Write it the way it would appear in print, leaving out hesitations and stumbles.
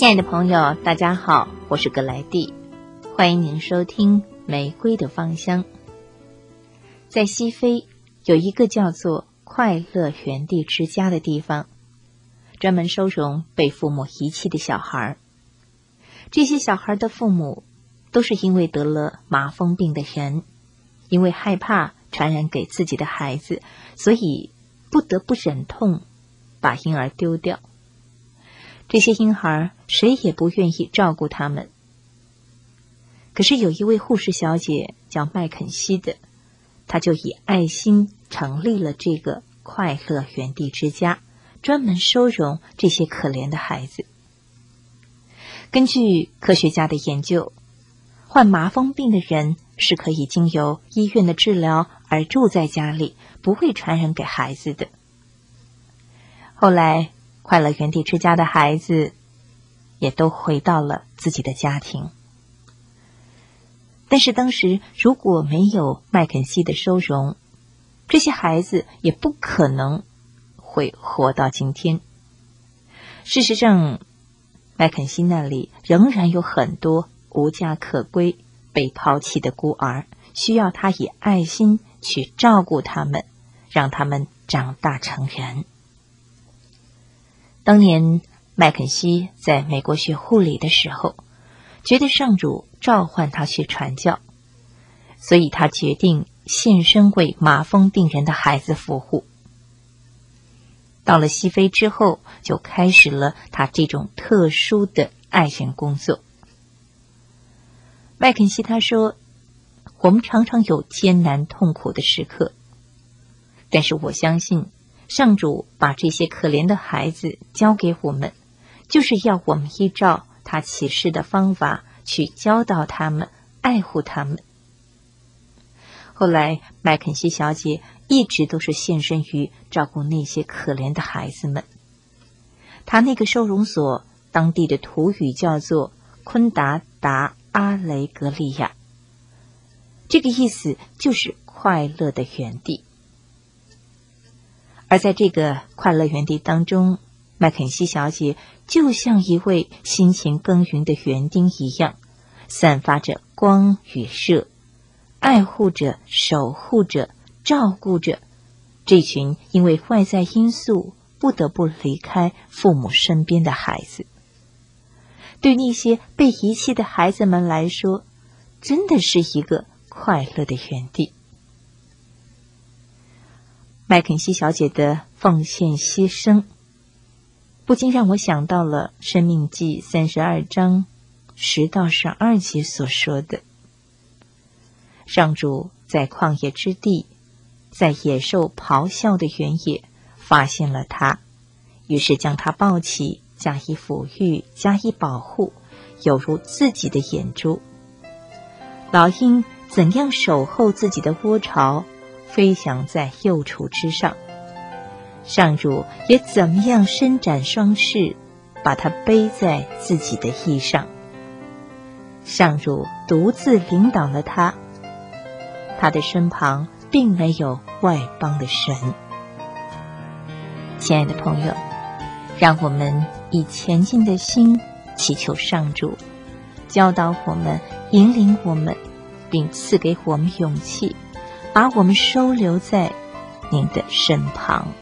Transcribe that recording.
亲爱的朋友，大家好，我是格莱蒂，欢迎您收听《玫瑰的芳香》。在西非有一个叫做快乐园地之家的地方，专门收容被父母遗弃的小孩。这些小孩的父母都是因为得了麻风病的人，因为害怕传染给自己的孩子，所以不得不忍痛把婴儿丢掉。这些婴孩谁也不愿意照顾他们。可是有一位护士小姐叫麦肯锡的，她就以爱心成立了这个快乐园地之家，专门收容这些可怜的孩子。根据科学家的研究，患麻风病的人是可以经由医院的治疗而住在家里，不会传染给孩子的。后来快乐园地之家的孩子也都回到了自己的家庭。但是当时如果没有麦肯锡的收容，这些孩子也不可能会活到今天。事实上，麦肯锡那里仍然有很多无家可归、被抛弃的孤儿，需要他以爱心去照顾他们，让他们长大成人。当年麦肯锡在美国学护理的时候，觉得上主召唤他去传教，所以他决定献身为麻风病人的孩子服务。到了西非之后，就开始了他这种特殊的爱人工作。麦肯锡他说，我们常常有艰难痛苦的时刻，但是我相信上主把这些可怜的孩子交给我们，就是要我们依照他启示的方法去教导他们，爱护他们。后来麦肯锡小姐一直都是献身于照顾那些可怜的孩子们。她那个收容所当地的土语叫做昆达达阿雷格利亚，这个意思就是快乐的园地。而在这个快乐园地当中，麦肯锡小姐就像一位辛勤耕耘的园丁一样，散发着光与热，爱护着、守护着、照顾着这群因为外在因素不得不离开父母身边的孩子。对那些被遗弃的孩子们来说，真的是一个快乐的园地。麦肯锡小姐的奉献牺牲，不禁让我想到了《申命记》32章10到12节所说的：上主在旷野之地，在野兽咆哮的原野发现了他，于是将他抱起，加以抚育，加以保护，有如自己的眼珠。老鹰怎样守候自己的窝巢，飞翔在幼雏之上，上主也怎么样伸展双翅，把它背在自己的翼上。上主独自领导了他，他的身旁并没有外邦的神。亲爱的朋友，让我们以前进的心祈求上主教导我们，引领我们，并赐给我们勇气，把我们收留在您的身旁。